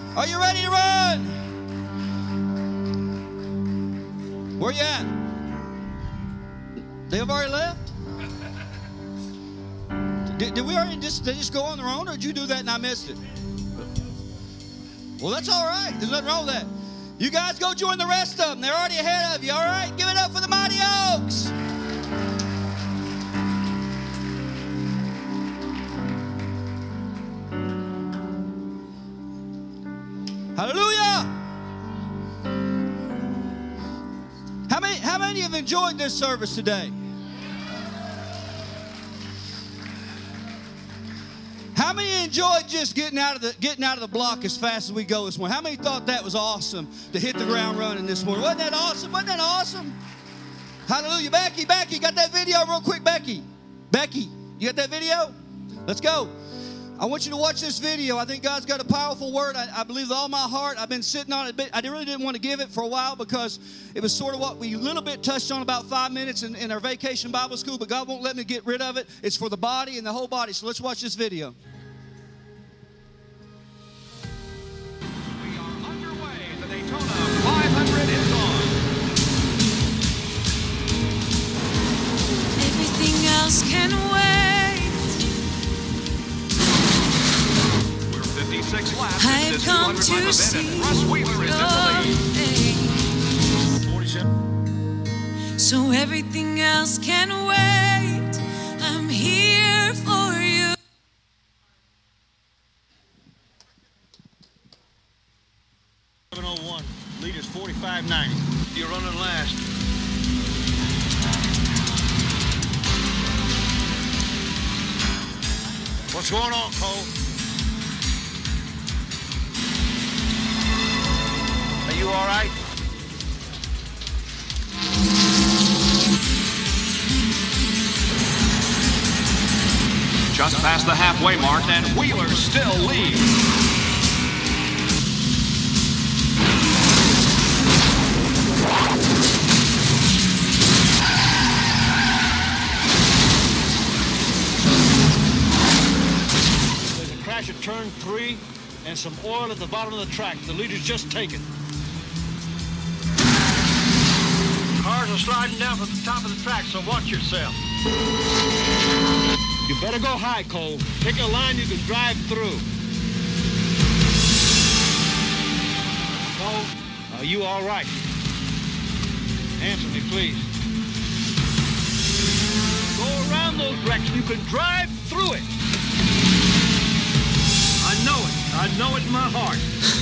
Are you ready to run? Where you at? They've already left? Did we already just go on their own, or did you do that and I missed it? Well, that's all right. There's nothing wrong with that. You guys go join the rest of them. They're already ahead of you, all right? Give it up for the Mighty Oaks. Hallelujah. How many have enjoyed this service today? How many enjoyed just getting out of the block as fast as we go this morning? How many thought that was awesome to hit the ground running this morning? Wasn't that awesome? Wasn't that awesome? Hallelujah. Becky, got that video real quick, Becky, you got that video? Let's go. I want you to watch this video. I think God's got a powerful word. I believe with all my heart. I've been sitting on it. I really didn't want to give it for a while because it was sort of what we a little bit touched on about 5 minutes in our vacation Bible school, but God won't let me get rid of it. It's for the body and the whole body. So let's watch this video. We are underway. The Daytona 500 is on. Everything else can wait. 56 laps I've in this come 200 to lap see event, and Russ Wheeler is in the lead. 47. So everything else can wait. I'm here for you. Lead is 45.90. You're running last. What's going on, Cole? Are you all right? Just past the halfway mark, and Wheeler still leads. There's a crash at turn 3 and some oil at the bottom of the track. The leader's just taken. Cars are sliding down from the top of the track, so watch yourself. You better go high, Cole. Pick a line you can drive through. Cole, are you all right? Answer me, please. Go around those wrecks. You can drive through it. I know it. I know it in my heart.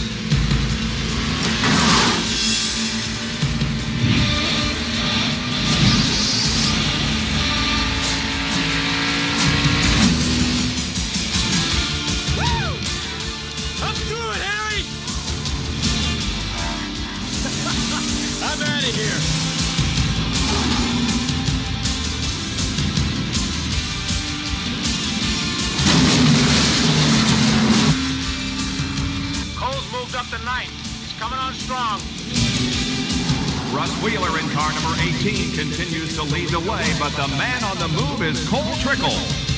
Here. Cole's moved up to 9th. He's coming on strong. Russ Wheeler in car number 18 continues to lead the way, but the man on the move is Cole Trickle.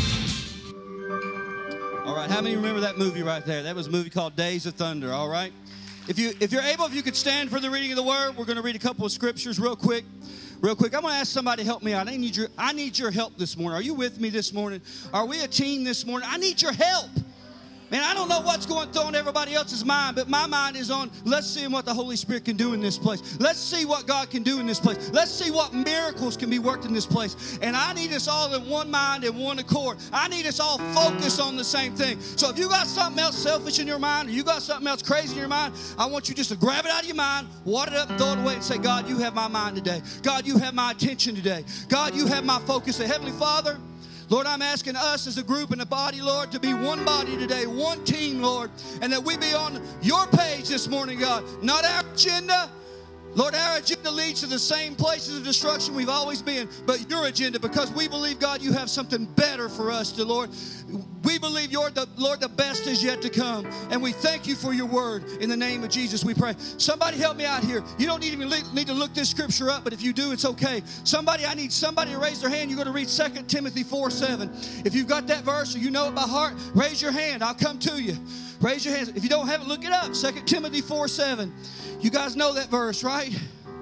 All right, how many remember that movie right there? That was a movie called Days of Thunder, all right? If you're able, if you could stand for the reading of the word, we're going to read a couple of scriptures real quick. I'm going to ask somebody to help me out. I need your help this morning. Are you with me this morning? Are we a team this morning? I need your help. Man, I don't know what's going on everybody else's mind, but my mind is on, let's see what the Holy Spirit can do in this place. Let's see what God can do in this place. Let's see what miracles can be worked in this place. And I need us all in one mind and one accord. I need us all focused on the same thing. So if you got something else selfish in your mind, or you got something else crazy in your mind, I want you just to grab it out of your mind, wad it up and throw it away and say, God, you have my mind today. God, you have my attention today. God, you have my focus. Say, Heavenly Father, Lord, I'm asking us as a group and a body, Lord, to be one body today, one team, Lord, and that we be on your page this morning, God. Not our agenda. Lord, our agenda leads to the same places of destruction we've always been, but your agenda, because we believe, God, you have something better for us to, Lord. We believe, Lord, the best is yet to come. And we thank you for your word. In the name of Jesus, we pray. Somebody help me out here. You don't even need to look this scripture up, but if you do, it's okay. I need somebody to raise their hand. You're going to read 2 Timothy 4:7. If you've got that verse or you know it by heart, raise your hand. I'll come to you. Raise your hands. If you don't have it, look it up. 2 Timothy 4:7. You guys know that verse, right?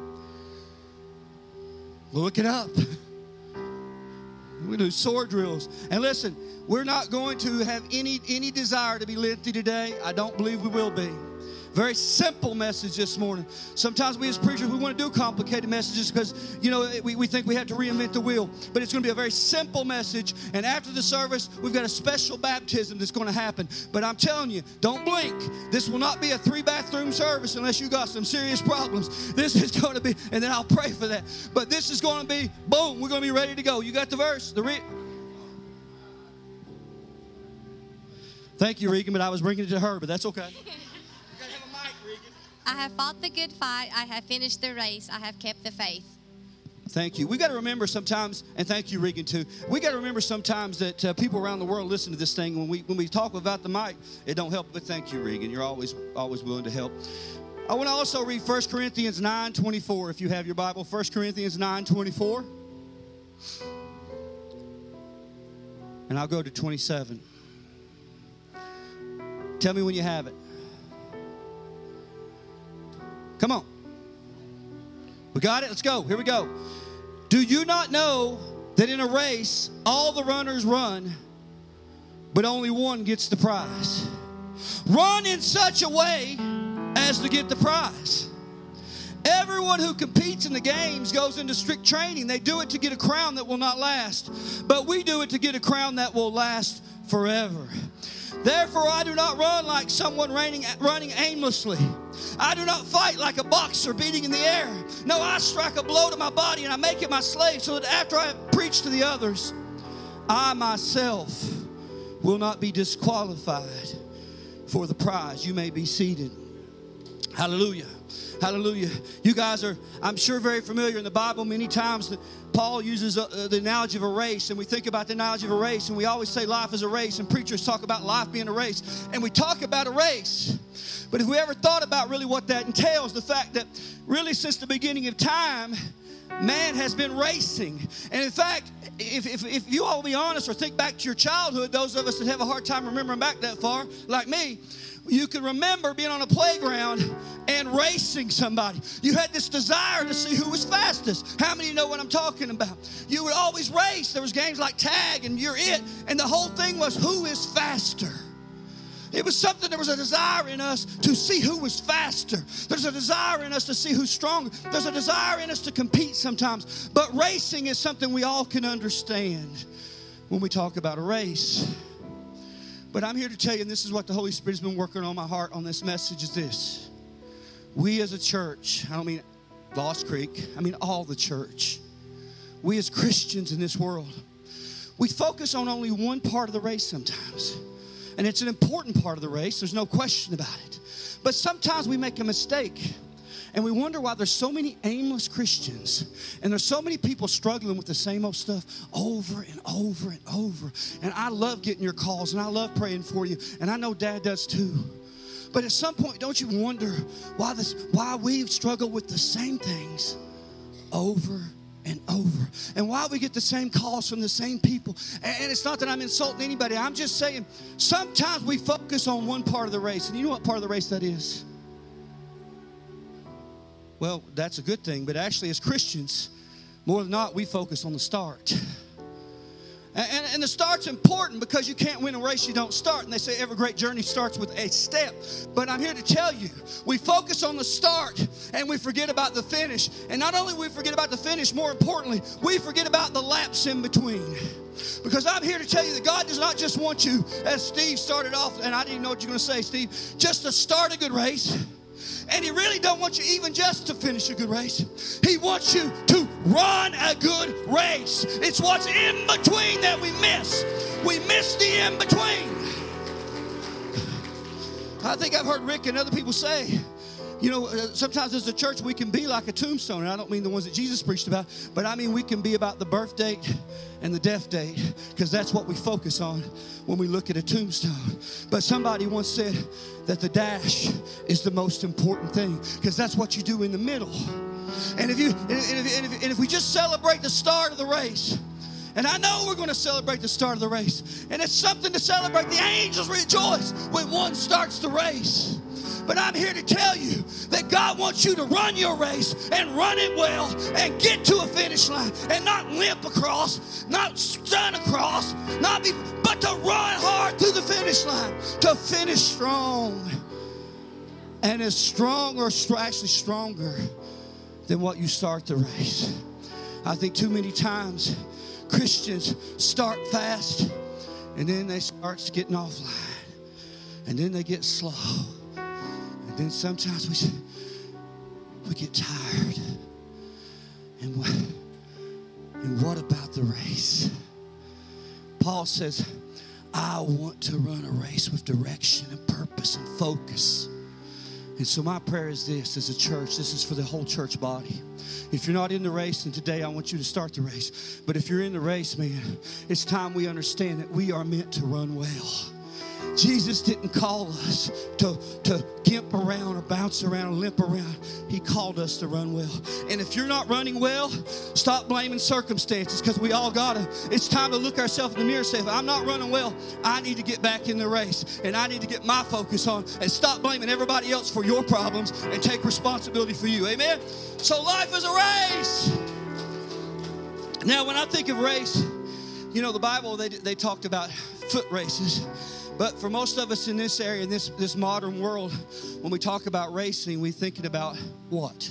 Look it up. We do sword drills. And listen, we're not going to have any desire to be lengthy today. I don't believe we will be. Very simple message this morning. Sometimes we as preachers, we want to do complicated messages because, we think we have to reinvent the wheel. But it's going to be a very simple message. And after the service, we've got a special baptism that's going to happen. But I'm telling you, don't blink. This will not be a 3-bathroom service unless you got some serious problems. This is going to be, and then I'll pray for that. But this is going to be, boom, we're going to be ready to go. You got the verse? Thank you, Regan, but I was bringing it to her, but that's okay. I have fought the good fight. I have finished the race. I have kept the faith. Thank you. We got to remember sometimes, and thank you, Regan, too. We got to remember sometimes that people around the world listen to this thing. When we talk about the mic, it don't help. But thank you, Regan. You're always willing to help. I want to also read 1 Corinthians 9:24. If you have your Bible, 1 Corinthians 9:24, and I'll go to 27. Tell me when you have it. Come on. We got it? Let's go. Here we go. Do you not know that in a race all the runners run, but only one gets the prize? Run in such a way as to get the prize. Everyone who competes in the games goes into strict training. They do it to get a crown that will not last, but we do it to get a crown that will last forever. Therefore, I do not run like someone running aimlessly. I do not fight like a boxer beating in the air. No, I strike a blow to my body and I make it my slave so that after I have preached to the others, I myself will not be disqualified for the prize. You may be seated. Hallelujah. Hallelujah. You guys are, I'm sure, very familiar in the Bible. Many times Paul uses the analogy of a race, and we think about the analogy of a race, and we always say life is a race, and preachers talk about life being a race, and we talk about a race. But if we ever thought about really what that entails, the fact that really since the beginning of time, man has been racing. And in fact, if you all be honest or think back to your childhood, those of us that have a hard time remembering back that far, like me, you can remember being on a playground and racing somebody. You had this desire to see who was fastest. How many know what I'm talking about? You would always race. There was games like tag and you're it. And the whole thing was who is faster. It was something, there was a desire in us to see who was faster. There's a desire in us to see who's stronger. There's a desire in us to compete sometimes. But racing is something we all can understand when we talk about a race. But I'm here to tell you, and this is what the Holy Spirit has been working on my heart on this message, is this. We as a church, I don't mean Lost Creek, I mean all the church. We as Christians in this world, we focus on only one part of the race sometimes. And it's an important part of the race. There's no question about it. But sometimes we make a mistake. And we wonder why there's so many aimless Christians. And there's so many people struggling with the same old stuff over and over and over. And I love getting your calls. And I love praying for you. And I know Dad does too. But at some point, don't you wonder why we struggle with the same things over and over, and why we get the same calls from the same people. And it's not that I'm insulting anybody. I'm just saying sometimes we focus on one part of the race. And you know what part of the race that is? Well, that's a good thing. But actually, as Christians, more than not, we focus on the start. And the start's important because you can't win a race you don't start. And they say every great journey starts with a step. But I'm here to tell you, we focus on the start and we forget about the finish. And not only we forget about the finish, more importantly, we forget about the laps in between. Because I'm here to tell you that God does not just want you, as Steve started off, and I didn't know what you're going to say, Steve, just to start a good race. And He really don't want you even just to finish a good race. He wants you to run a good race. It's what's in between that we miss. We miss the in between. I think I've heard Rick and other people say, You know, sometimes as a church we can be like a tombstone. And I don't mean the ones that Jesus preached about, but I mean we can be about the birth date and the death date, because that's what we focus on when we look at a tombstone. But somebody once said that the dash is the most important thing, because that's what you do in the middle. And if we just celebrate the start of the race, and I know we're going to celebrate the start of the race, and it's something to celebrate. The angels rejoice when one starts the race. But I'm here to tell you that God wants you to run your race and run it well and get to a finish line and not limp across, not stun across, but to run hard through the finish line, to finish strong. And as strong, or actually stronger than what you start the race. I think too many times Christians start fast and then they start getting offline, and then they get slow. Then sometimes we get tired. And what about the race? Paul says, I want to run a race with direction and purpose and focus. And so my prayer is this, as a church, this is for the whole church body. If you're not in the race, then today I want you to start the race. But if you're in the race, man, it's time we understand that we are meant to run well. Jesus didn't call us to gimp around or bounce around or limp around. He called us to run well. And if you're not running well, stop blaming circumstances, because we all it's time to look ourselves in the mirror and say, if I'm not running well, I need to get back in the race. And I need to get my focus on and stop blaming everybody else for your problems and take responsibility for you. Amen? So life is a race. Now, when I think of race, you know, the Bible, they talked about foot races. But for most of us in this area, in this modern world, when we talk about racing, we're thinking about what?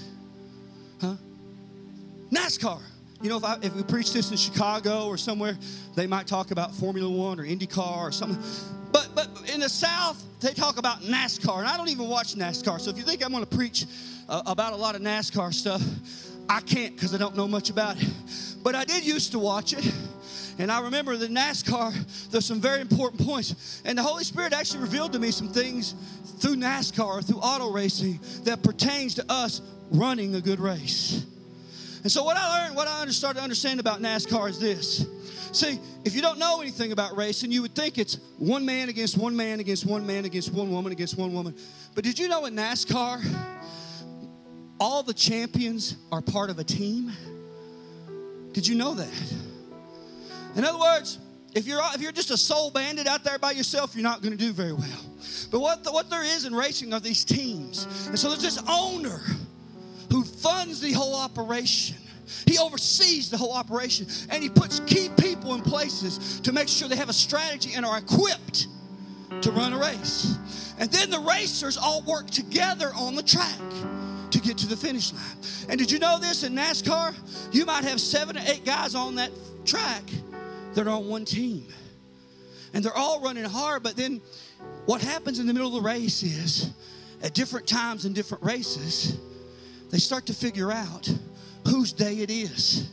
NASCAR. You know, if we preach this in Chicago or somewhere, they might talk about Formula One or IndyCar or something. But in the South, they talk about NASCAR. And I don't even watch NASCAR. So if you think I'm going to preach about a lot of NASCAR stuff, I can't, because I don't know much about it. But I did used to watch it. And I remember that NASCAR, there's some very important points. And the Holy Spirit actually revealed to me some things through NASCAR, through auto racing, that pertains to us running a good race. And so what I started to understand about NASCAR is this. See, if you don't know anything about racing, you would think it's one man against one man against one man against one woman against one woman. But did you know in NASCAR, all the champions are part of a team? Did you know that? In other words, if you're just a sole bandit out there by yourself, you're not going to do very well. But what there is in racing are these teams. And so there's this owner who funds the whole operation. He oversees the whole operation. And he puts key people in places to make sure they have a strategy and are equipped to run a race. And then the racers all work together on the track to get to the finish line. And did you know this? In NASCAR, you might have 7 or 8 guys on that track that are on one team. And they're all running hard, but then what happens in the middle of the race is, at different times in different races, they start to figure out whose day it is.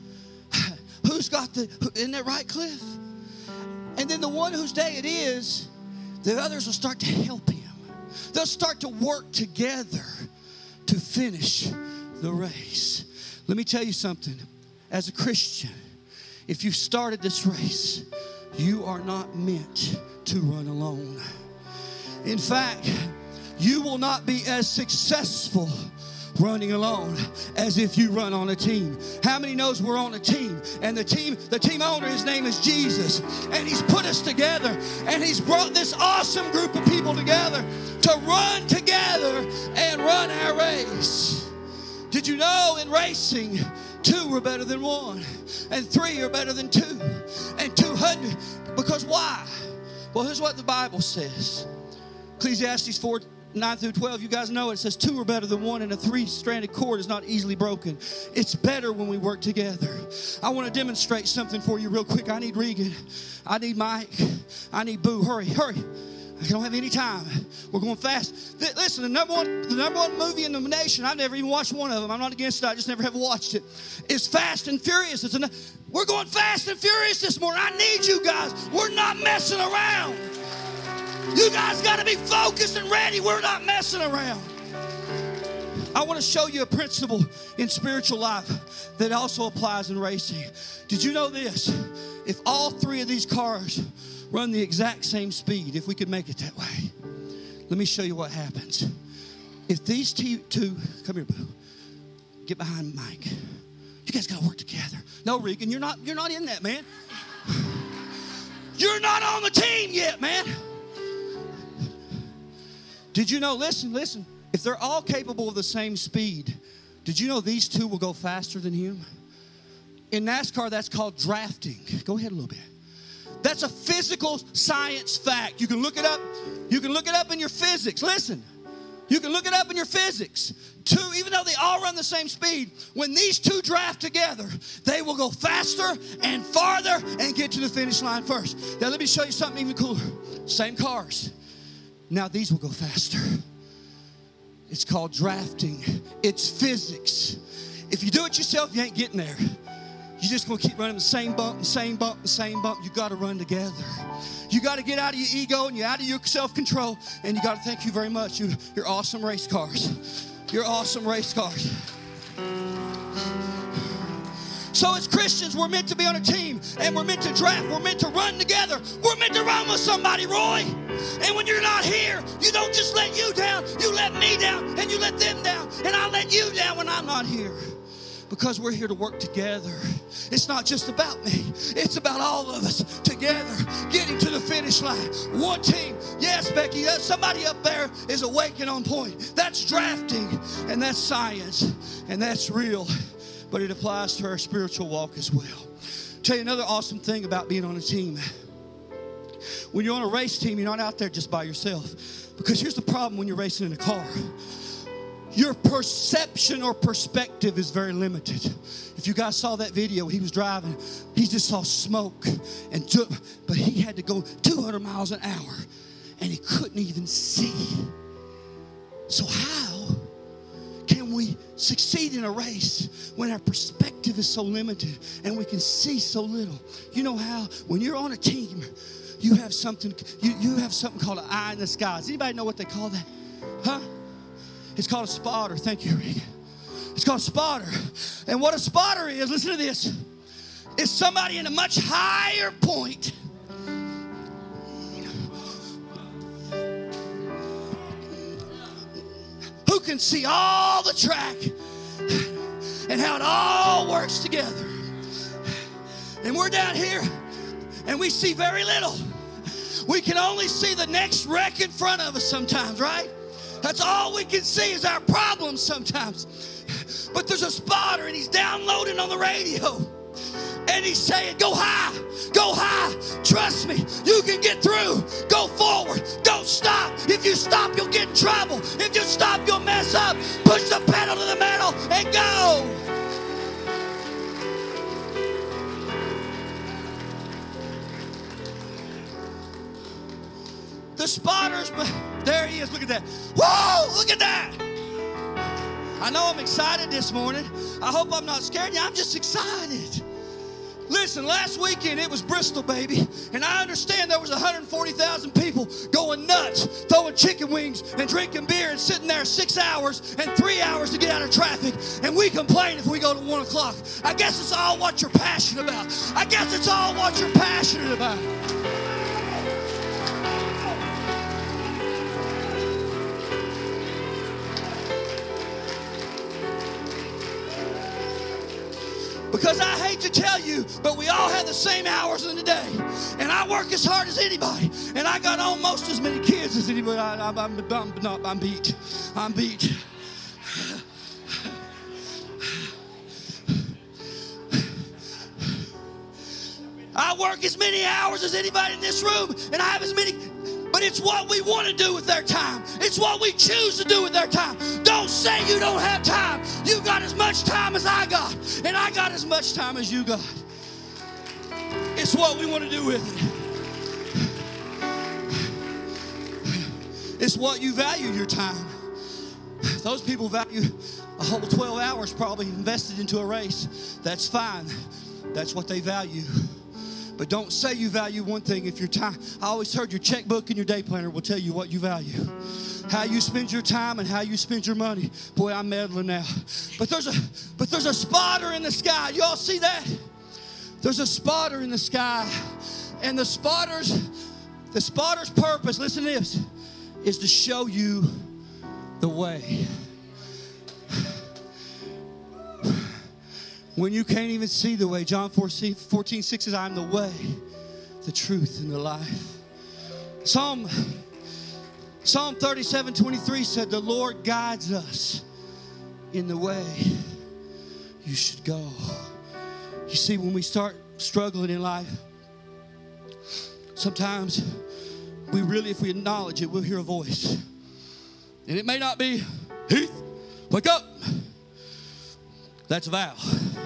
Isn't that right, Cliff? And then the one whose day it is, the others will start to help him. They'll start to work together to finish the race. Let me tell you something. As a Christian, if you've started this race, you are not meant to run alone. In fact, you will not be as successful running alone as if you run on a team. How many knows we're on a team? And the team owner, his name is Jesus. And he's put us together. And he's brought this awesome group of people together to run together and run our race. Did you know in racing, 2 are better than 1, and 3 are better than 2, and 200? Because why? Well, here's what the Bible says. Ecclesiastes 4:9-12. You guys know it says 2 are better than 1, and a 3-stranded cord is not easily broken. It's better when we work together. I want to demonstrate something for you real quick. I need Regan. I need Mike. I need Boo. Hurry. I don't have any time. We're going fast. Listen, the number one movie in the nation, I've never even watched one of them. I'm not against it. I just never have watched it. It's Fast and Furious. We're going fast and furious this morning. I need you guys. We're not messing around. You guys got to be focused and ready. We're not messing around. I want to show you a principle in spiritual life that also applies in racing. Did you know this? If all three of these cars run the exact same speed, if we could make it that way, let me show you what happens. If these two, come here, boo. Get behind Mike. You guys got to work together. No, Regan, you're not in that, man. You're not on the team yet, man. Did you know, listen. If they're all capable of the same speed, did you know these two will go faster than him? In NASCAR, that's called drafting. Go ahead a little bit. That's a physical science fact. You can look it up. You can look it up in your physics. Listen. You can look it up in your physics. Two, even though they all run the same speed, when these two draft together, they will go faster and farther and get to the finish line first. Now, let me show you something even cooler. Same cars. Now, these will go faster. It's called drafting. It's physics. If you do it yourself, you ain't getting there. You're just going to keep running the same bump, the same bump, the same bump. You got to run together. You got to get out of your ego and you're out of your self-control. And you got to thank you very much. You're awesome race cars. You're awesome race cars. So as Christians, we're meant to be on a team. And we're meant to draft. We're meant to run together. We're meant to run with somebody, Roy. And when you're not here, you don't just let you down. You let me down. And you let them down. And I let you down when I'm not here. Because we're here to work together. It's not just about me. It's about all of us together getting to the finish line. One team. Yes, Becky, somebody up there is awake and on point. That's drafting, and that's science, and that's real. But it applies to our spiritual walk as well. I'll tell you another awesome thing about being on a team. When you're on a race team, you're not out there just by yourself. Because here's the problem when you're racing in a car. Your perception or perspective is very limited. If you guys saw that video, he was driving. He just saw smoke, but he had to go 200 miles an hour, and he couldn't even see. So how can we succeed in a race when our perspective is so limited and we can see so little? You know how? When you're on a team, you have something. You have something called an eye in the sky. Does anybody know what they call that? Huh? It's called a spotter. Thank you, Rick. It's called a spotter. And what a spotter is, listen to this, is somebody in a much higher point who can see all the track and how it all works together. And we're down here and we see very little. We can only see the next wreck in front of us sometimes, right? That's all we can see is our problems sometimes. But there's a spotter and he's downloading on the radio. And he's saying, go high, trust me, you can get through, go forward, don't stop. If you stop, you'll get in trouble. If you stop, you'll mess up. Push the pedal to the metal and go. The spotters, there he is, look at that. Whoa, look at that. I know I'm excited this morning. I hope I'm not scaring you. I'm just excited. Listen, last weekend it was Bristol, baby. And I understand there was 140,000 people going nuts, throwing chicken wings and drinking beer and sitting there 6 hours and 3 hours to get out of traffic. And we complain if we go to 1 o'clock. I guess it's all what you're passionate about. I guess it's all what you're passionate about. Because I hate to tell you, but we all have the same hours in the day. And I work as hard as anybody. And I got almost as many kids as anybody. I'm beat. I'm beat. I work as many hours as anybody in this room. And I have as many. But it's what we want to do with their time. It's what we choose to do with their time. Don't say you don't have time. You got as much time as I got. And I got as much time as you got. It's what we want to do with it. It's what you value your time. Those people value a whole 12 hours probably invested into a race. That's fine. That's what they value. But don't say you value one thing if your time. I always heard your checkbook and your day planner will tell you what you value. how you spend your time and how you spend your money. Boy, I'm meddling now. But there's a spotter in the sky. You all see that? There's a spotter in the sky. And the spotter's purpose, listen to this, is to show you the way. When you can't even see the way, John 14:6 says, I am the way, the truth, and the life. Psalm 37:23 said, the Lord guides us in the way you should go. You see, when we start struggling in life, sometimes if we acknowledge it, we'll hear a voice. And it may not be, Heath, wake up. That's Val.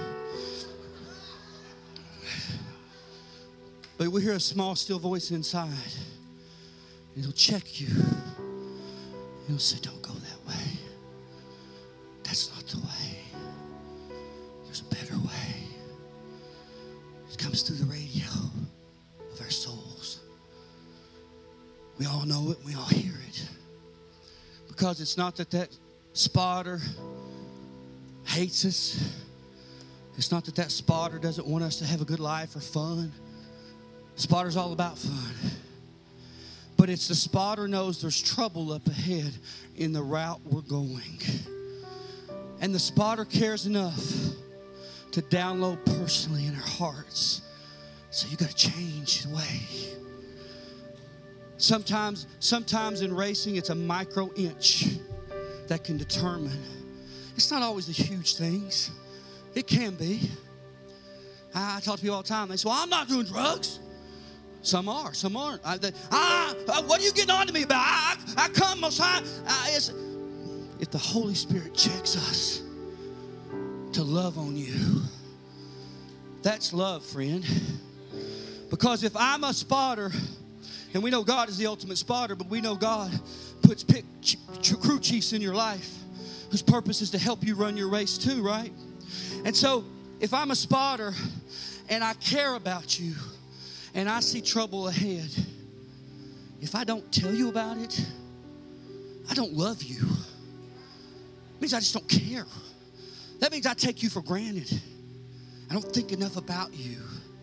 But we'll hear a small, still voice inside. And it'll check you. It'll say, don't go that way. That's not the way. There's a better way. It comes through the radio of our souls. We all know it. We all hear it. Because it's not that spotter hates us. It's not that spotter doesn't want us to have a good life or fun. Spotter's all about fun. But it's the spotter knows there's trouble up ahead in the route we're going. And the spotter cares enough to download personally in our hearts. So you got to change the way. Sometimes in racing, it's a micro inch that can determine. It's not always the huge things. It can be. I talk to people all the time. They say, well, I'm not doing drugs. Some are, some aren't. What are you getting on to me about? I come most high. If the Holy Spirit checks us to love on you, that's love, friend. Because if I'm a spotter, and we know God is the ultimate spotter, but we know God puts crew chiefs in your life whose purpose is to help you run your race too, right? And so if I'm a spotter and I care about you and I see trouble ahead, if I don't tell you about it, I don't love you. It means I just don't care. That means I take you for granted. I don't think enough about you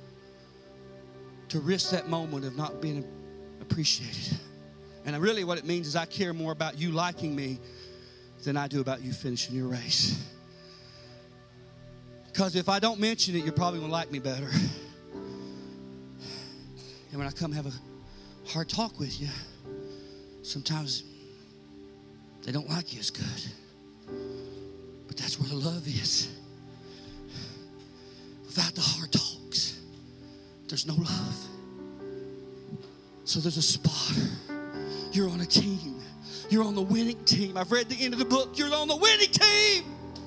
to risk that moment of not being appreciated. And really what it means is I care more about you liking me than I do about you finishing your race. Because if I don't mention it, you're probably going to like me better. And when I come have a hard talk with you, sometimes they don't like you as good. But that's where the love is. Without the hard talks, there's no love. So there's a spotter. You're on a team. You're on the winning team. I've read the end of the book. You're on the winning team.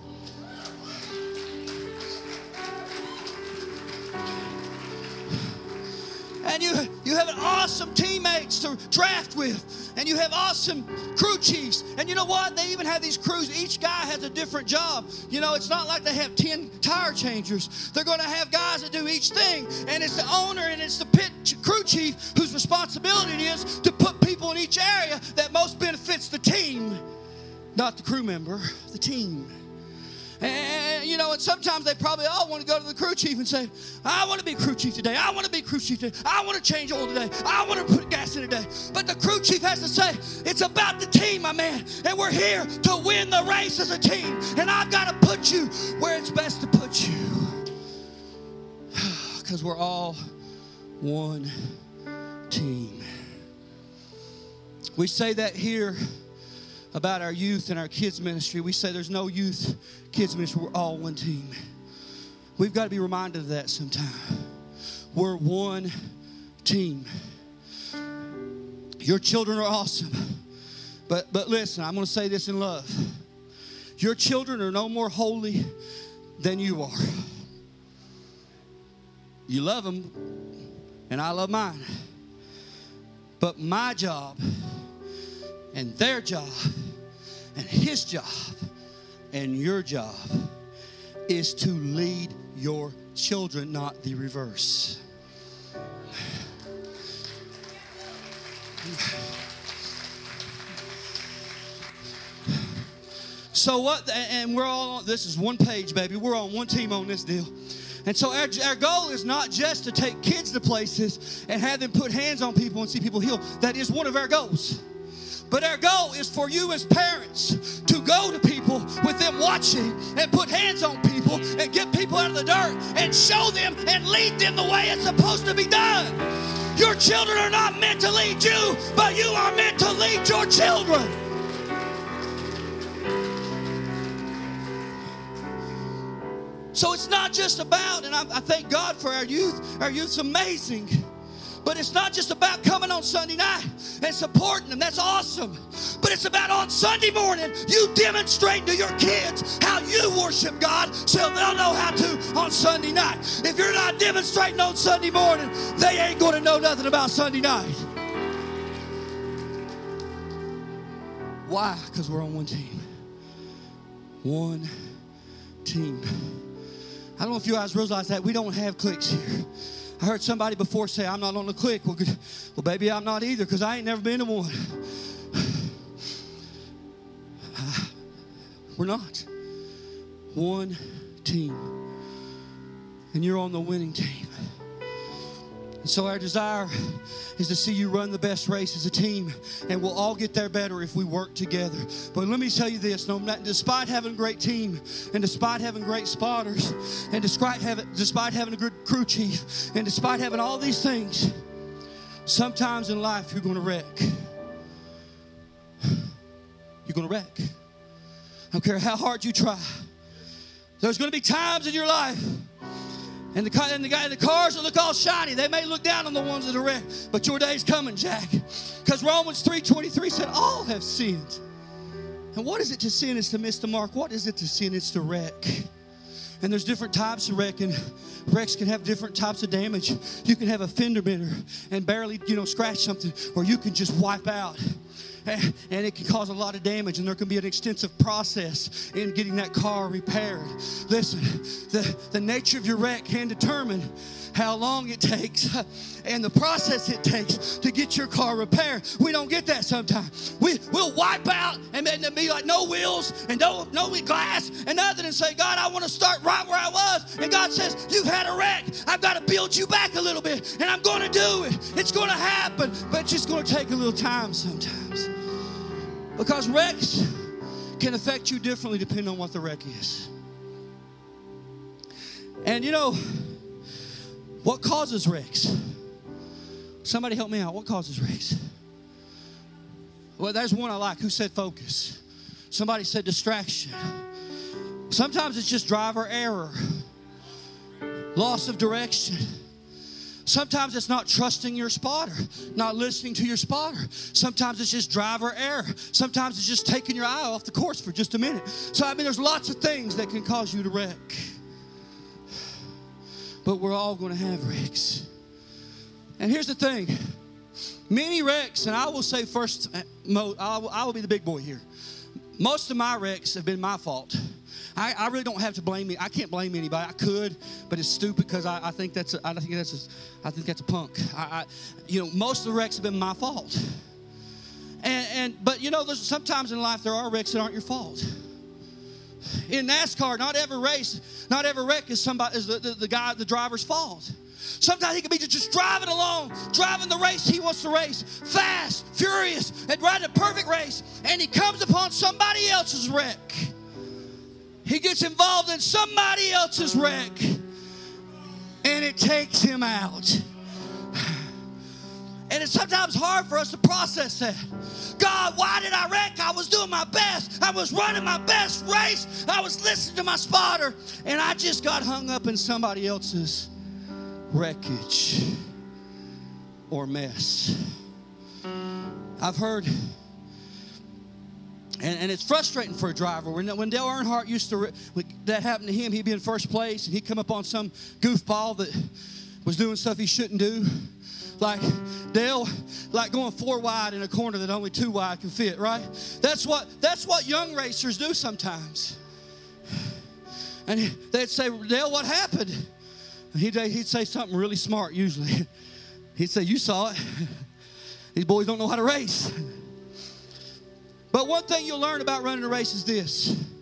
And you have an awesome teammates to draft with. And you have awesome crew chiefs. And you know what? They even have these crews. Each guy has a different job. You know, it's not like they have 10 tire changers. They're going to have guys that do each thing. And it's the owner and it's the pit crew chief whose responsibility it is to put people in each area that most benefits the team. Not the crew member, the team. And, you know, and sometimes they probably all want to go to the crew chief and say, I want to be crew chief today. I want to be crew chief today. I want to change oil today. I want to put gas in today. But the crew chief has to say, it's about the team, my man. And we're here to win the race as a team. And I've got to put you where it's best to put you. Because we're all one team. We say that here about our youth and our kids ministry. We say there's no youth kids ministry. We're all one team. We've got to be reminded of that sometime. We're one team. Your children are awesome. But listen, I'm going to say this in love. Your children are no more holy than you are. You love them, and I love mine. But my job and their job and his job and your job is to lead your children, not the reverse. So what, and we're all on, this is one page, baby. We're on one team on this deal. And so our goal is not just to take kids to places and have them put hands on people and see people heal. That is one of our goals. But our goal is for you as parents to go to people with them watching and put hands on people and get people out of the dirt and show them and lead them the way it's supposed to be done. Your children are not meant to lead you, but you are meant to lead your children. So it's not just about, and I thank God for our youth. Our youth's amazing. But it's not just about coming on Sunday night and supporting them. That's awesome. But it's about on Sunday morning, you demonstrating to your kids how you worship God so they'll know how to on Sunday night. If you're not demonstrating on Sunday morning, they ain't going to know nothing about Sunday night. Why? Because we're on one team. One team. I don't know if you guys realize that we don't have cliques here. I heard somebody before say, I'm not on the clique. Well, baby, I'm not either because I ain't never been to one. We're not. One team. And you're on the winning team. And so our desire is to see you run the best race as a team. And we'll all get there better if we work together. But let me tell you this. Despite having a great team, and despite having great spotters, and despite having a good crew chief, and despite having all these things, sometimes in life you're going to wreck. You're going to wreck. I don't care how hard you try. There's going to be times in your life and the cars that look all shiny, they may look down on the ones that are wrecked. But your day's coming, Jack. Because Romans 3:23 said, all have sinned. And what is it to sin? Is to miss the mark. What is it to sin? It's to wreck. And there's different types of wreck, and wrecks can have different types of damage. You can have a fender bender and barely, scratch something, or you can just wipe out. And it can cause a lot of damage, and there can be an extensive process in getting that car repaired. Listen, the nature of your wreck can determine how long it takes and the process it takes to get your car repaired. We don't get that sometimes. We'll wipe out and be like no wheels and no glass and nothing and say, God, I want to start right where I was. And God says, you've had a wreck. I've got to build you back a little bit, and I'm going to do it. It's going to happen, but it's just going to take a little time sometimes. Because wrecks can affect you differently depending on what the wreck is. And what causes wrecks? Somebody help me out. What causes wrecks? Well, there's one I like. Who said focus? Somebody said distraction. Sometimes it's just driver error, loss of direction. Sometimes it's not trusting your spotter, not listening to your spotter. Sometimes it's just driver error. Sometimes it's just taking your eye off the course for just a minute. So, there's lots of things that can cause you to wreck. But we're all going to have wrecks. And here's the thing. Many wrecks, and I will say first, I will be the big boy here. Most of my wrecks have been my fault. I really don't have to blame me. I can't blame anybody. I could, but it's stupid because I think that's a punk. Most of the wrecks have been my fault. But there's sometimes in life there are wrecks that aren't your fault. In NASCAR, not every wreck is the driver's fault. Sometimes he could be just driving along, driving the race he wants to race, fast, furious, and ride a perfect race, and he comes upon somebody else's wreck. He gets involved in somebody else's wreck, and it takes him out. And it's sometimes hard for us to process that. God, why did I wreck? I was doing my best. I was running my best race. I was listening to my spotter, and I just got hung up in somebody else's wreckage or mess. I've heard, and it's frustrating for a driver. When Dale Earnhardt that happened to him, he'd be in first place, and he'd come up on some goofball that was doing stuff he shouldn't do. Like Dale, going 4 wide in a corner that only 2 wide can fit, right? That's what young racers do sometimes. And they'd say, Dale, what happened? And he'd say something really smart usually. He'd say, you saw it. These boys don't know how to race. But one thing you'll learn about running a race is this.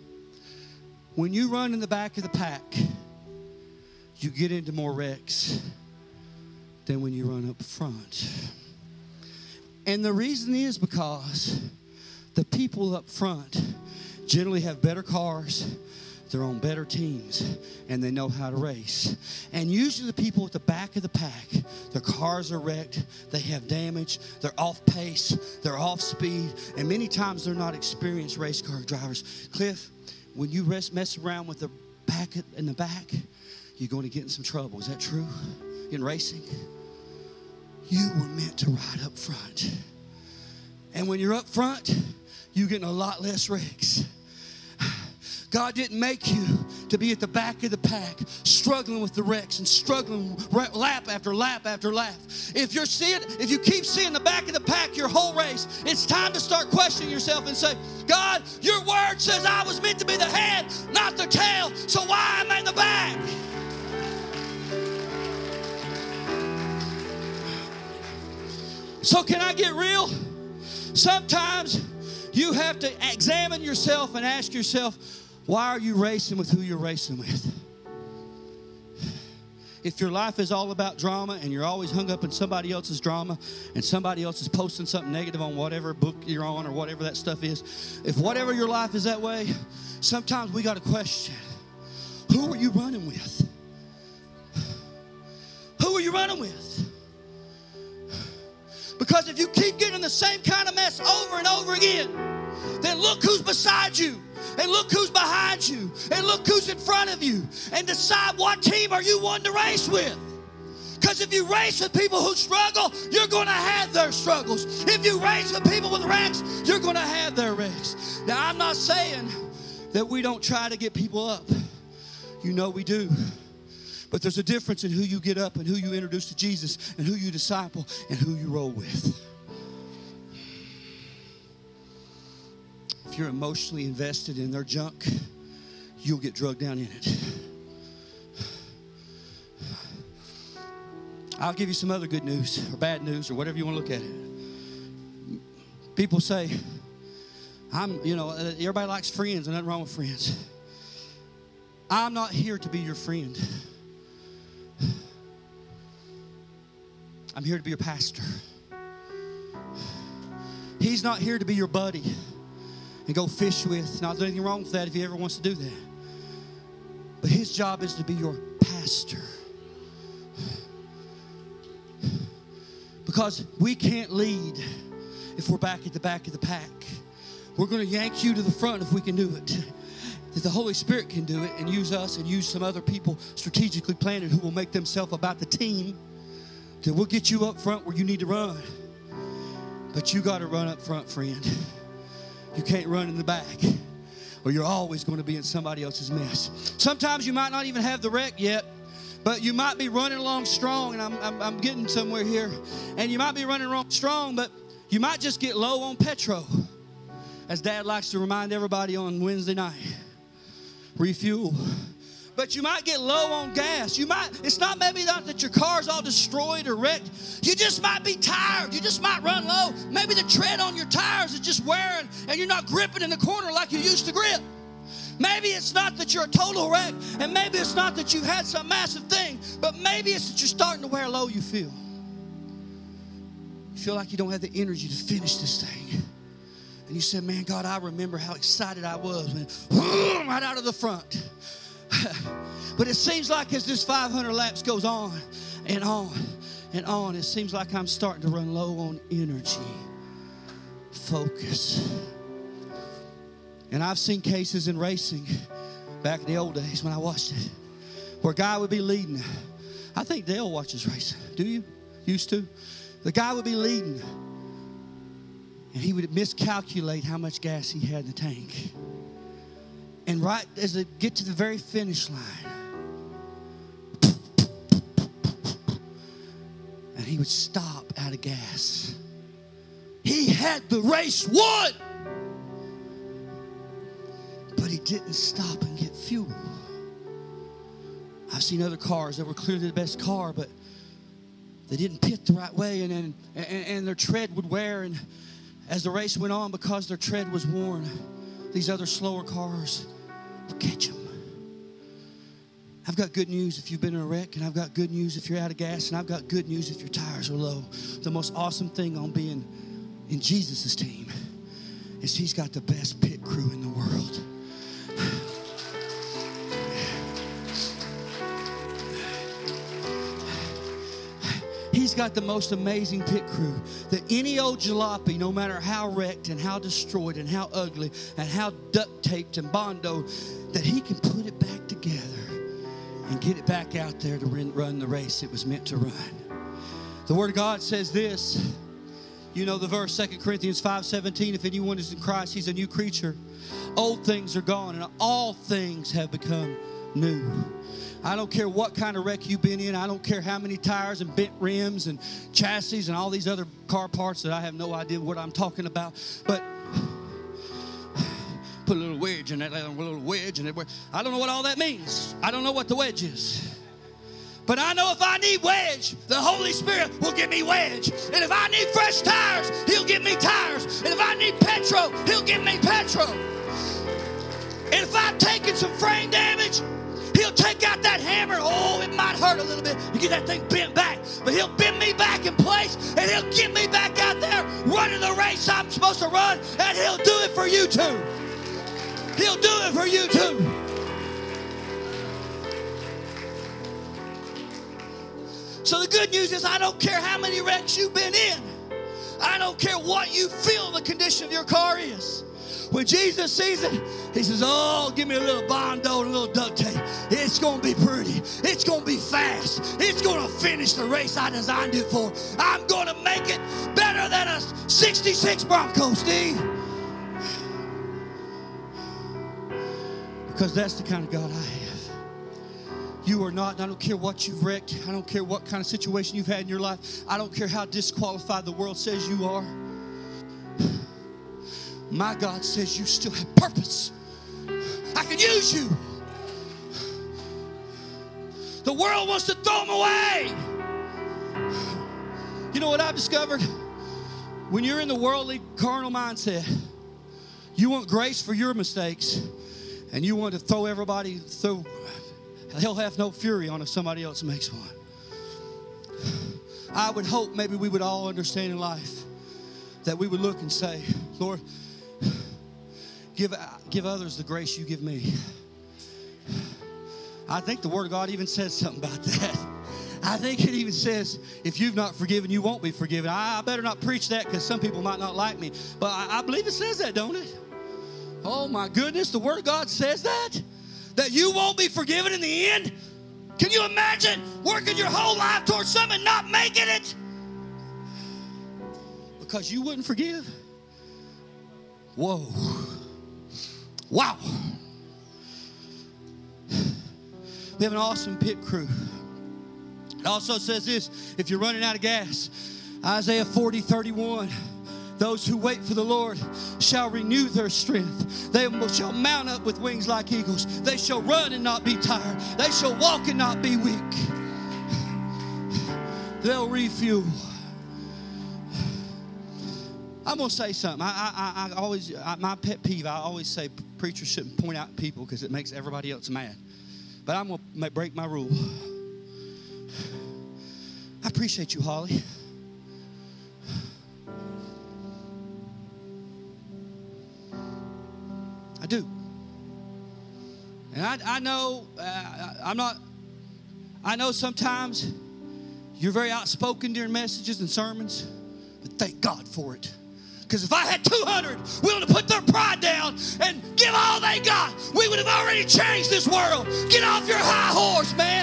when you run in the back of the pack, you get into more wrecks than when you run up front. And the reason is because the people up front generally have better cars, they're on better teams, and they know how to race. And usually the people at the back of the pack, their cars are wrecked, they have damage, they're off pace, they're off speed, and many times they're not experienced race car drivers. Cliff, when you mess around with the pack in the back, you're going to get in some trouble. Is that true in racing? You were meant to ride up front. And when you're up front, you get in a lot less wrecks. God didn't make you to be at the back of the pack, struggling with the wrecks and struggling lap after lap after lap. If you keep seeing the back of the pack your whole race, it's time to start questioning yourself and say, God, your word says I was meant to be the head, not the tail, so why am I in the back? So can I get real? Sometimes you have to examine yourself and ask yourself, why are you racing with who you're racing with? If your life is all about drama and you're always hung up in somebody else's drama and somebody else is posting something negative on whatever book you're on or whatever that stuff is, if whatever your life is that way, sometimes we got to question, who are you running with? Who are you running with? Because if you keep getting in the same kind of mess over and over again, then look who's beside you, and look who's behind you, and look who's in front of you, and decide what team are you wanting to race with. Because if you race with people who struggle, you're going to have their struggles. If you race with people with wrecks, you're going to have their wrecks. Now, I'm not saying that we don't try to get people up. You know we do. But there's a difference in who you get up and who you introduce to Jesus and who you disciple and who you roll with. If you're emotionally invested in their junk, you'll get drugged down in it. I'll give you some other good news or bad news or whatever you want to look at it. People say, everybody likes friends and nothing wrong with friends. I'm not here to be your friend. I'm here to be your pastor. He's not here to be your buddy and go fish with. Not there's anything wrong with that if he ever wants to do that. But his job is to be your pastor. Because we can't lead if we're back at the back of the pack. We're going to yank you to the front if we can do it. That the Holy Spirit can do it and use us and use some other people strategically planted who will make themselves about the team. That we'll get you up front where you need to run. But you got to run up front, friend. You can't run in the back, or you're always going to be in somebody else's mess. Sometimes you might not even have the wreck yet, but you might be running along strong, and I'm getting somewhere here. And you might be running along strong, but you might just get low on petrol. As Dad likes to remind everybody on Wednesday night, refuel. But you might get low on gas. It's not that your car's all destroyed or wrecked. You just might be tired. You just might run low. Maybe the tread on your tires is just wearing and you're not gripping in the corner like you used to grip. Maybe it's not that you're a total wreck, and maybe it's not that you've had some massive thing, but maybe it's that you're starting to wear low you feel. You feel like you don't have the energy to finish this thing. And you said, man, God, I remember how excited I was when right out of the front. But it seems like as this 500 laps goes on and on and on, it seems like I'm starting to run low on energy, focus. And I've seen cases in racing back in the old days when I watched it, where a guy would be leading. I think Dale watches racing. Do you? Used to? The guy would be leading, and he would miscalculate how much gas he had in the tank. And right as they get to the very finish line, and he would stop out of gas. He had the race won, but he didn't stop and get fuel. I've seen other cars that were clearly the best car, but they didn't pit the right way, and their tread would wear. And as the race went on, because their tread was worn, these other slower cars would catch them. I've got good news if you've been in a wreck, and I've got good news if you're out of gas, and I've got good news if your tires are low. The most awesome thing on being in Jesus' team is he's got the best pit crew in the world. He's got the most amazing pit crew that any old jalopy, no matter how wrecked and how destroyed and how ugly and how duct taped and bondo, that he can put it back together and get it back out there to run the race it was meant to run. The Word of God says this. You know the verse, 2 Corinthians 5:17. If anyone is in Christ, he's a new creature. Old things are gone and all things have become new. I don't care what kind of wreck you've been in. I don't care how many tires and bent rims and chassis and all these other car parts that I have no idea what I'm talking about. But put a little wedge in that, a little wedge in it. I don't know what all that means. I don't know what the wedge is. But I know if I need wedge, the Holy Spirit will give me wedge. And if I need fresh tires, he'll give me tires. And if I need petrol, he'll give me petrol. And if I've taken some frame damage, he'll take out that hammer. Oh, it might hurt a little bit. You get that thing bent back. But he'll bend me back in place, and he'll get me back out there running the race I'm supposed to run, and he'll do it for you too. He'll do it for you too. So the good news is I don't care how many wrecks you've been in. I don't care what you feel the condition of your car is. When Jesus sees it, he says, oh, give me a little Bondo and a little duct tape. It's going to be pretty. It's going to be fast. It's going to finish the race I designed it for. I'm going to make it better than a 66 Bronco, Steve. Because that's the kind of God I have. You are not, I don't care what you've wrecked. I don't care what kind of situation you've had in your life. I don't care how disqualified the world says you are. My God says you still have purpose. I can use you. The world wants to throw them away. You know what I've discovered? When you're in the worldly, carnal mindset, you want grace for your mistakes, and you want to throw hell hath no fury on if somebody else makes one. I would hope maybe we would all understand in life that we would look and say, Lord, give others the grace you give me. I think the Word of God even says something about that. I think it even says, if you've not forgiven, you won't be forgiven. I better not preach that because some people might not like me. But I believe it says that, don't it? Oh, my goodness, the Word of God says that? That you won't be forgiven in the end? Can you imagine working your whole life towards something and not making it? Because you wouldn't forgive? Whoa. Wow. We have an awesome pit crew. It also says this, if you're running out of gas, Isaiah 40:31. Those who wait for the Lord shall renew their strength. They shall mount up with wings like eagles. They shall run and not be tired. They shall walk and not be weak. They'll refuel. I'm going to say something. I always, my pet peeve, I always say preachers shouldn't point out people because it makes everybody else mad. But I'm going to break my rule. I appreciate you, Holly. I do. And I know, I know sometimes you're very outspoken during messages and sermons, but thank God for it. Because if I had 200 willing to put their pride down and give all they got, we would have already changed this world. Get off your high horse, man.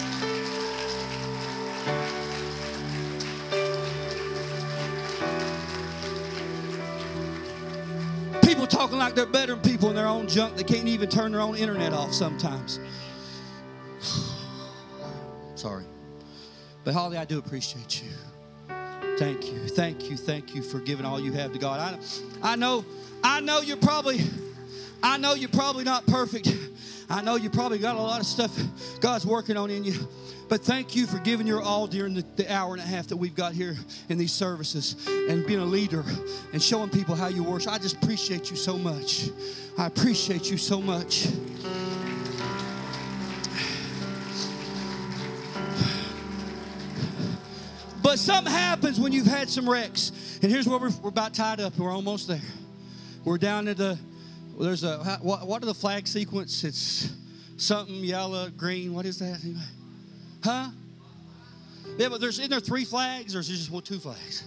People talking like they're better than people in their own junk. They can't even turn their own internet off sometimes. Sorry. But Holly, I do appreciate you. Thank you, thank you, thank you for giving all you have to God. I know you're probably not perfect. I know you probably got a lot of stuff God's working on in you. But thank you for giving your all during the hour and a half that we've got here in these services and being a leader and showing people how you worship. I just appreciate you so much. I appreciate you so much. But something happens when you've had some wrecks. And here's where we're about tied up. We're almost there. We're down to there's what are the flag sequence? It's something yellow, green. What is that? Huh? Yeah, but isn't there 3 flags or is there just 2 flags?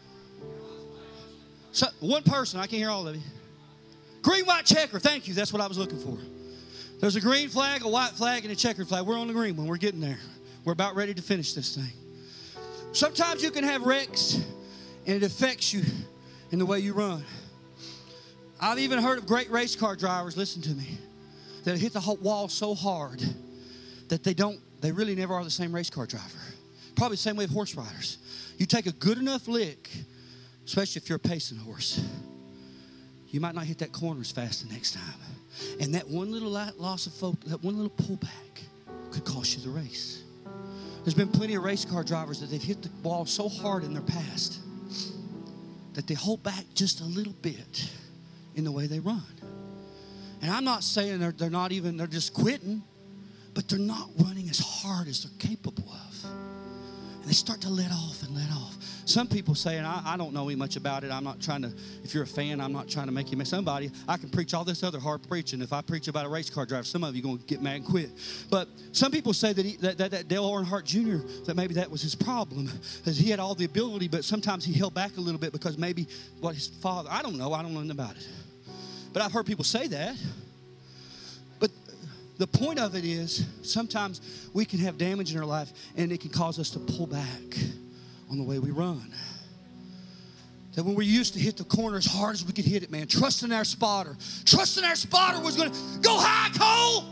So, one person. I can't hear all of you. Green, white, checker. Thank you. That's what I was looking for. There's a green flag, a white flag, and a checkered flag. We're on the green one. We're getting there. We're about ready to finish this thing. Sometimes you can have wrecks, and it affects you in the way you run. I've even heard of great race car drivers, listen to me, that hit the wall so hard that they really never are the same race car driver. Probably the same way with horse riders. You take a good enough lick, especially if you're a pacing horse, you might not hit that corner as fast the next time. And that one little loss of focus, that one little pullback could cost you the race. There's been plenty of race car drivers that they've hit the wall so hard in their past that they hold back just a little bit in the way they run. And I'm not saying they're just quitting, but they're not running as hard as they're capable of. And they start to let off and let off. Some people say, and I don't know much about it. I'm not trying to, if you're a fan, I'm not trying to make you miss somebody. I can preach all this other hard preaching. If I preach about a race car driver, some of you are going to get mad and quit. But some people say that Dale Earnhardt Jr., that maybe that was his problem. That he had all the ability, but sometimes he held back a little bit because maybe what his father, I don't know nothing about it. But I've heard people say that. But the point of it is sometimes we can have damage in our life and it can cause us to pull back on the way we run. That when we used to hit the corner as hard as we could hit it, man, trusting our spotter was going to go high, Cole.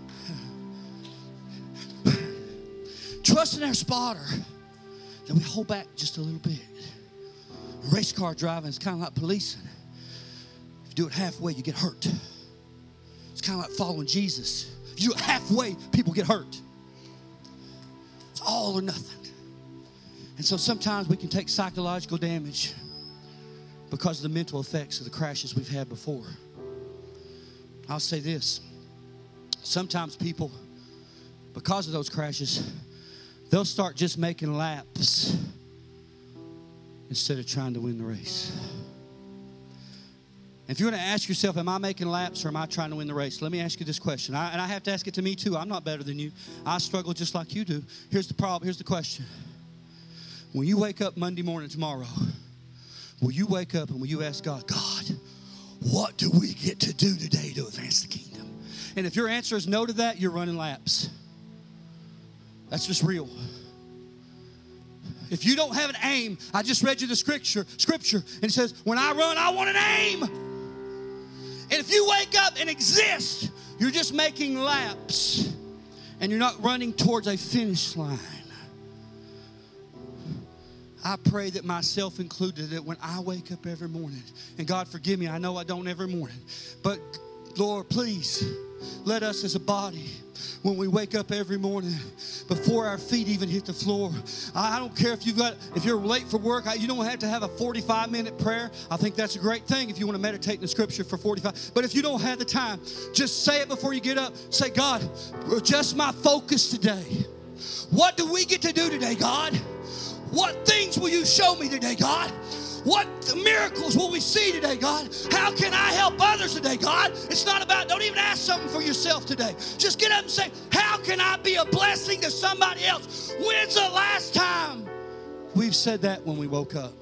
Trusting our spotter, that we hold back just a little bit. Race car driving is kind of like policing. If you do it halfway, you get hurt. It's kind of like following Jesus. If you do it halfway, people get hurt. It's all or nothing. And so sometimes we can take psychological damage because of the mental effects of the crashes we've had before. I'll say this. Sometimes people, because of those crashes, they'll start just making laps instead of trying to win the race. If you're going to ask yourself, am I making laps or am I trying to win the race? Let me ask you this question. And I have to ask it to me too. I'm not better than you. I struggle just like you do. Here's the problem. Here's the question. When you wake up Monday morning tomorrow, will you wake up and will you ask God, what do we get to do today to advance the kingdom? And if your answer is no to that, you're running laps. That's just real. If you don't have an aim, I just read you the scripture, and it says, when I run, I want an aim. And if you wake up and exist, you're just making laps, and you're not running towards a finish line. I pray that myself included, that when I wake up every morning, and God forgive me, I know I don't every morning, but Lord, please, let us as a body, when we wake up every morning, before our feet even hit the floor, I don't care if you're late for work, you don't have to have a 45-minute prayer. I think that's a great thing if you want to meditate in the scripture for 45. But if you don't have the time, just say it before you get up. Say, God, adjust my focus today. What do we get to do today, God? What things will you show me today, God? What miracles will we see today, God? How can I help others today, God? It's not about, don't even ask something for yourself today. Just get up and say, how can I be a blessing to somebody else? When's the last time we've said that when we woke up?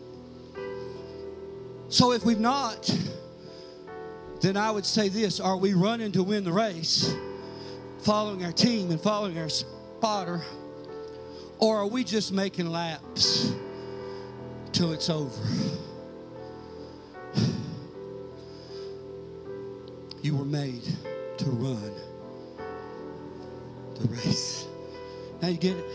So if we've not, then I would say this, are we running to win the race, following our team and following our spotter, or are we just making laps till it's over? You were made to run the race. Now you get it?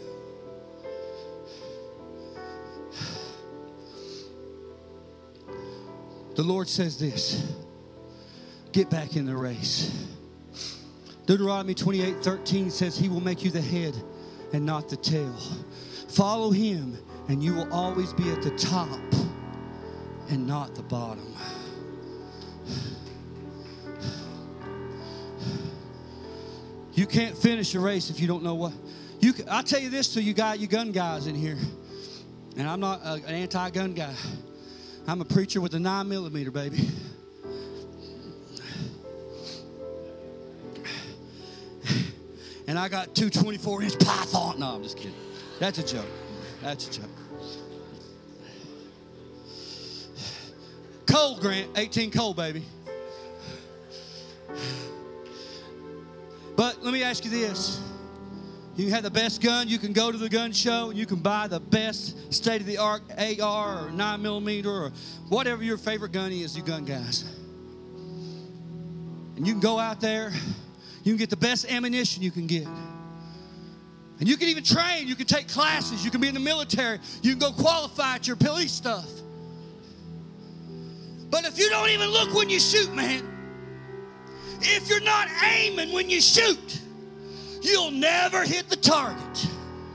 The Lord says this, get back in the race. Deuteronomy 28:13 says he will make you the head and not the tail. Follow him and you will always be at the top and not the bottom. You can't finish a race if you don't know what. I'll tell you this to you gun guys in here. And I'm not an anti-gun guy. I'm a preacher with a 9mm, baby. And I got two 24-inch Python. No, I'm just kidding. That's a joke. That's a joke. Cold, Grant. 18 cold, baby. But let me ask you this. You can have the best gun. You can go to the gun show. And you can buy the best state-of-the-art AR or 9mm or whatever your favorite gun is, you gun guys. And you can go out there. You can get the best ammunition you can get. And you can even train. You can take classes. You can be in the military. You can go qualify at your police stuff. But if you don't even look when you shoot, man, if you're not aiming when you shoot, you'll never hit the target.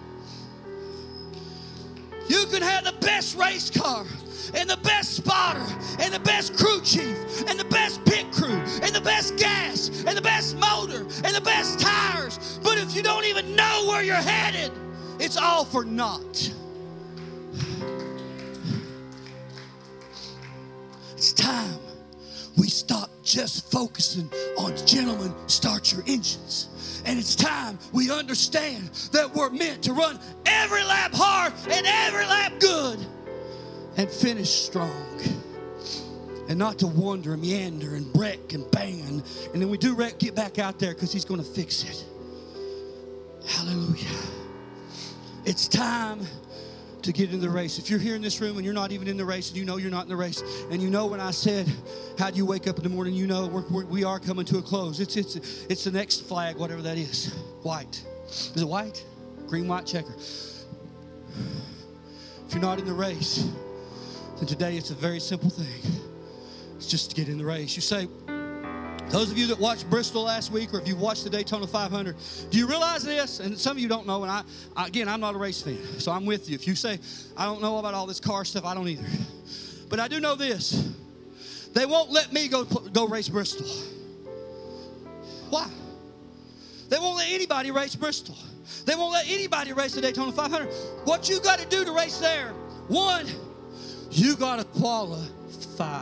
You can have the best race car and the best spotter and the best crew chief and the best pit crew and the best gas and the best motor and the best tires. But if you don't even know where you're headed, it's all for naught. It's time we stop just focusing on, gentlemen, start your engines. And it's time we understand that we're meant to run every lap hard and every lap good and finish strong. And not to wander and meander and wreck and bang. And then we do wreck, get back out there because he's going to fix it. Hallelujah. It's time to get in the race. If you're here in this room and you're not even in the race, and you know you're not in the race, and you know when I said, how do you wake up in the morning, you know we are coming to a close. It's the next flag, whatever that is. White. Is it white? Green, white checker. If you're not in the race, then today it's a very simple thing. It's just to get in the race. You say, those of you that watched Bristol last week, or if you watched the Daytona 500, do you realize this? And some of you don't know, and I'm not a race fan, so I'm with you. If you say, I don't know about all this car stuff, I don't either. But I do know this. They won't let me go race Bristol. Why? They won't let anybody race Bristol. They won't let anybody race the Daytona 500. What you got to do to race there, one, you got to qualify.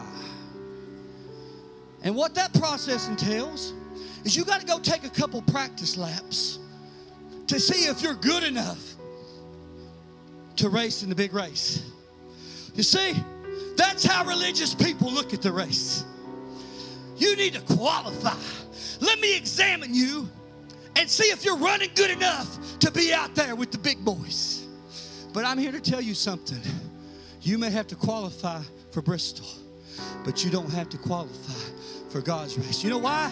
And what that process entails is you got to go take a couple practice laps to see if you're good enough to race in the big race. You see, that's how religious people look at the race. You need to qualify. Let me examine you and see if you're running good enough to be out there with the big boys. But I'm here to tell you something. You may have to qualify for Bristol, but you don't have to qualify for God's race. You know why?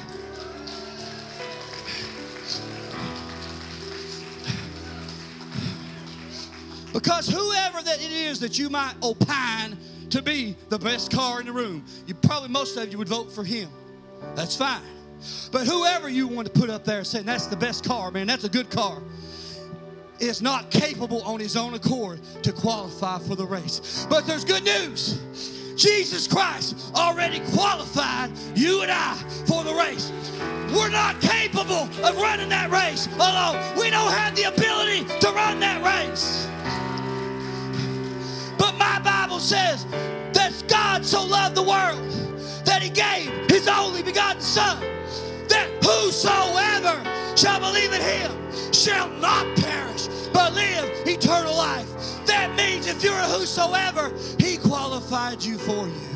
Because whoever that it is that you might opine to be the best car in the room, most of you would vote for him. That's fine. But whoever you want to put up there saying that's the best car, man, that's a good car, is not capable on his own accord to qualify for the race. But there's good news. Jesus Christ already qualified you and I for the race. We're not capable of running that race alone. We don't have the ability to run that race. But my Bible says that God so loved the world that he gave his only begotten Son, that whosoever shall believe in him shall not perish but live eternal life. That means if you're a whosoever, he qualified you for you.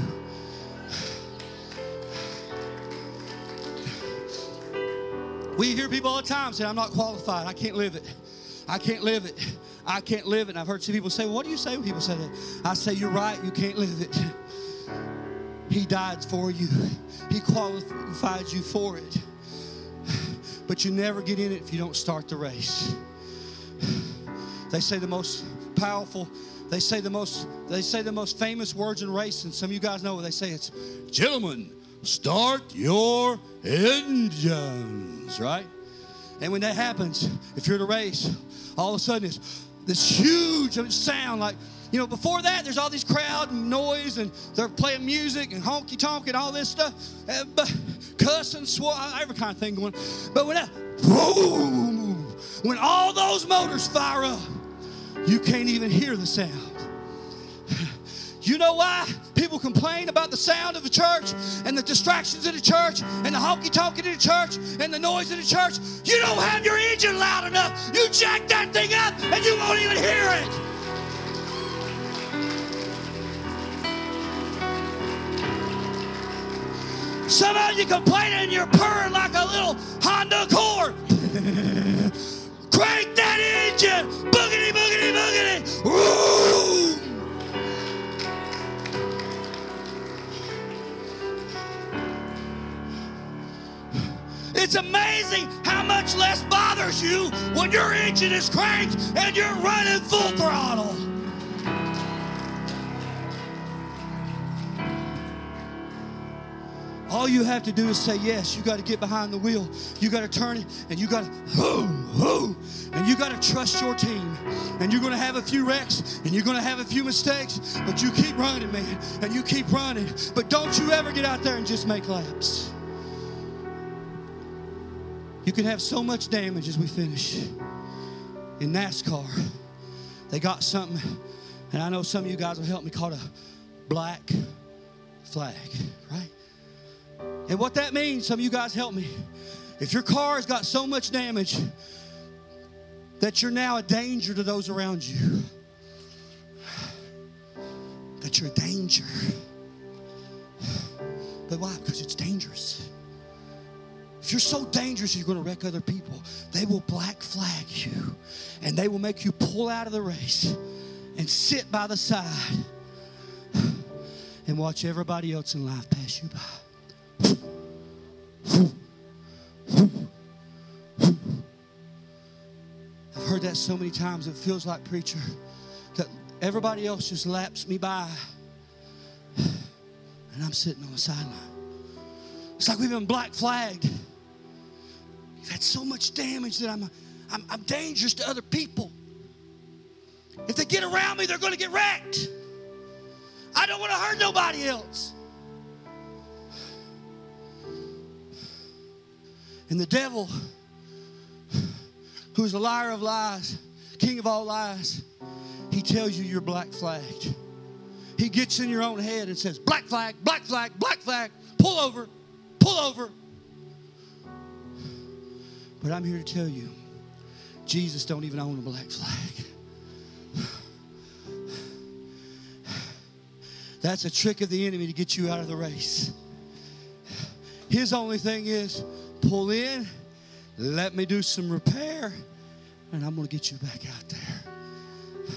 We hear people all the time say, I'm not qualified. I can't live it. I can't live it. I can't live it. And I've heard some people say, well, what do you say when people say that? I say, you're right. You can't live it. He died for you. He qualified you for it. But you never get in it if you don't start the race. They say the most powerful, they say the most famous words in racing. Some of you guys know what they say. It's, gentlemen, start your engines, right? And when that happens, if you're in a race, all of a sudden it's this huge sound like, before that, there's all these crowd and noise, and they're playing music and honky-tonk and all this stuff, cussing, every kind of thing going. But when that, boom, when all those motors fire up, you can't even hear the sound. You know why people complain about the sound of the church and the distractions in the church and the honky-tonk in the church and the noise in the church? You don't have your engine loud enough. You jack that thing up and you won't even hear it. Some of you complaining and you're purring like a little Honda Accord. Crank that engine. Boogity, boogity, boogity. Woo! It's amazing how much less bothers you when your engine is cranked and you're running full throttle. All you have to do is say yes. You got to get behind the wheel. You got to turn it, and you got to, and you got to trust your team. And you're going to have a few wrecks, and you're going to have a few mistakes, but you keep running, man, and you keep running. But don't you ever get out there and just make laps. You can have so much damage as we finish. In NASCAR, they got something, and I know some of you guys will help me, called a black flag, right? And what that means, some of you guys help me. If your car has got so much damage that you're now a danger to those around you, that you're a danger. But why? Because it's dangerous. If you're so dangerous you're going to wreck other people, they will black flag you. And they will make you pull out of the race and sit by the side and watch everybody else in life pass you by. I've heard that so many times it feels like, preacher, that everybody else just laps me by and I'm sitting on the sideline. It's like we've been black flagged. You've had so much damage that I'm dangerous to other people. If they get around me, they're going to get wrecked. I don't want to hurt nobody else. And the devil, who's a liar of lies, king of all lies, he tells you you're black flagged. He gets in your own head and says, black flag, black flag, black flag, pull over, pull over. But I'm here to tell you, Jesus don't even own a black flag. That's a trick of the enemy to get you out of the race. His only thing is, pull in, let me do some repair, and I'm going to get you back out there.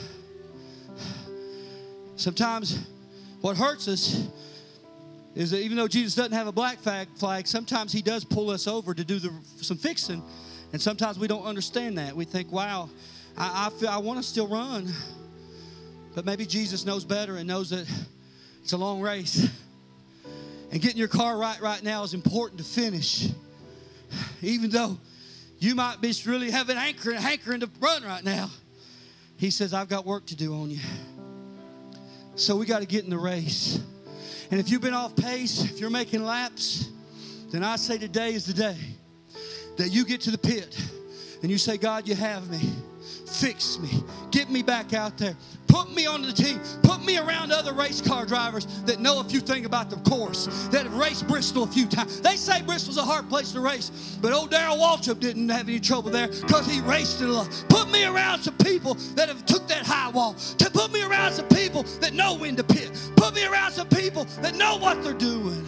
Sometimes what hurts us is that even though Jesus doesn't have a black flag, sometimes he does pull us over to do some fixing, and sometimes we don't understand that. We think, wow, I want to still run, but maybe Jesus knows better and knows that it's a long race. And getting your car right now is important to finish. Even though you might be really having hankering to run right now. He says, I've got work to do on you. So we got to get in the race. And if you've been off pace, if you're making laps, then I say today is the day that you get to the pit and you say, God, you have me. Fix me. Get me back out there. Put me on the team. Put me around other race car drivers that know a few things about the course, that have raced Bristol a few times. They say Bristol's a hard place to race, but old Darrell Waltrip didn't have any trouble there because he raced it a lot. Put me around some people that have took that high wall. To put me around some people that know when to pit. Put me around some people that know what they're doing.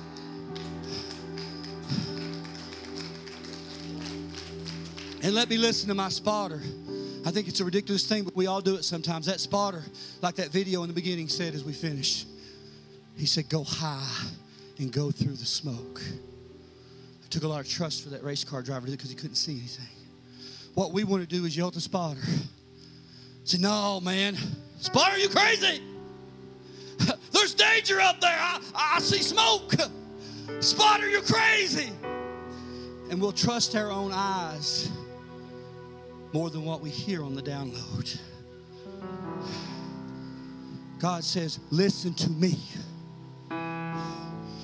And let me listen to my spotter. I think it's a ridiculous thing, but we all do it sometimes. That spotter, like that video in the beginning said as we finish, he said, go high and go through the smoke. It took a lot of trust for that race car driver because he couldn't see anything. What we want to do is yell at the spotter. Say, no, man. Spotter, you crazy? There's danger up there. I see smoke. Spotter, you're crazy. And we'll trust our own eyes more than what we hear on the download. God says, listen to me.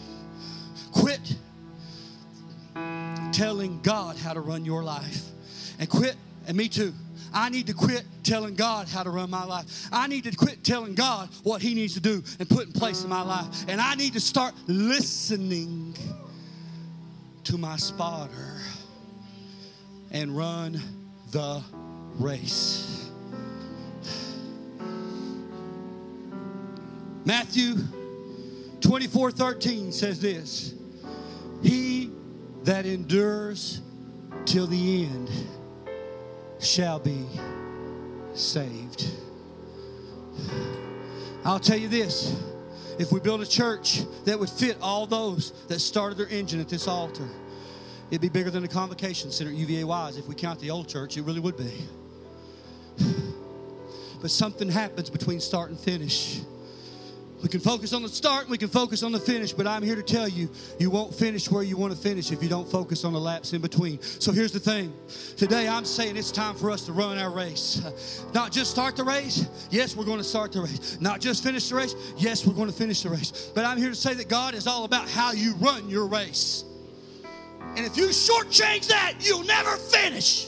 Quit telling God how to run your life and quit, and me too. I need to quit telling God how to run my life. I need to quit telling God what He needs to do and put in place in my life. And I need to start listening to my spotter and run the race. Matthew 24:13 says this: he that endures till the end shall be saved. I'll tell you this, if we build a church that would fit all those that started their engine at this altar, it'd be bigger than the Convocation Center at UVA Wise. If we count the old church, it really would be. But something happens between start and finish. We can focus on the start and we can focus on the finish, but I'm here to tell you, you won't finish where you want to finish if you don't focus on the laps in between. So here's the thing. Today I'm saying it's time for us to run our race. Not just start the race. Yes, we're going to start the race. Not just finish the race. Yes, we're going to finish the race. But I'm here to say that God is all about how you run your race. And if you shortchange that, you'll never finish.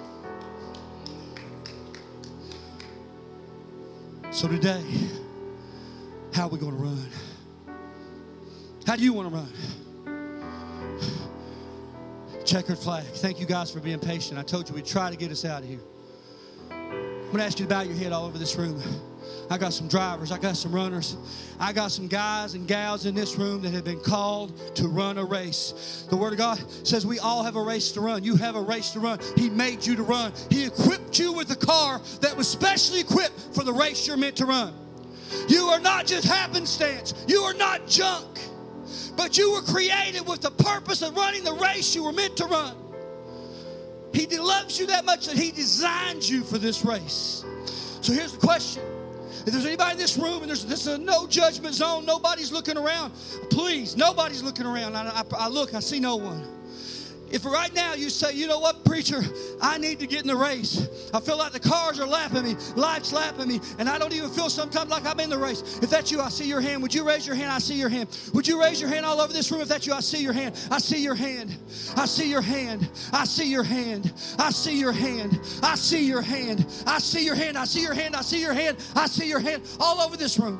So today, how are we going to run? How do you want to run? Checkered flag. Thank you guys for being patient. I told you we'd try to get us out of here. I'm going to ask you to bow your head all over this room. I got some drivers. I got some runners. I got some guys and gals in this room that have been called to run a race. The Word of God says we all have a race to run. You have a race to run. He made you to run. He equipped you with a car that was specially equipped for the race you're meant to run. You are not just happenstance. You are not junk. But you were created with the purpose of running the race you were meant to run. He loves you that much that He designed you for this race. So here's the question. If there's anybody in this room and this is a no judgment zone, nobody's looking around. Please, nobody's looking around. I look, I see no one. If right now you say, you know what, preacher, I need to get in the race. I feel like the cars are lapping me, life's lapping me, and I don't even feel sometimes like I'm in the race. If that's you, I see your hand. Would you raise your hand? I see your hand. Would you raise your hand all over this room? If that's you, I see your hand. I see your hand. I see your hand. I see your hand. I see your hand. I see your hand. I see your hand. I see your hand. I see your hand. I see your hand all over this room.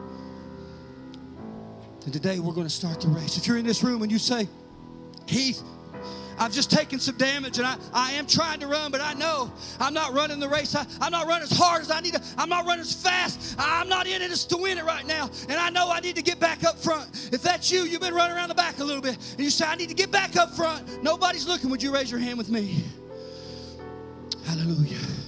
And today we're going to start the race. If you're in this room and you say, Heath, I've just taken some damage and I am trying to run, but I know I'm not running the race. I'm not running as hard as I need to. I'm not running as fast. I'm not in it as to win it right now. And I know I need to get back up front. If that's you, you've been running around the back a little bit. And you say, I need to get back up front. Nobody's looking. Would you raise your hand with me? Hallelujah.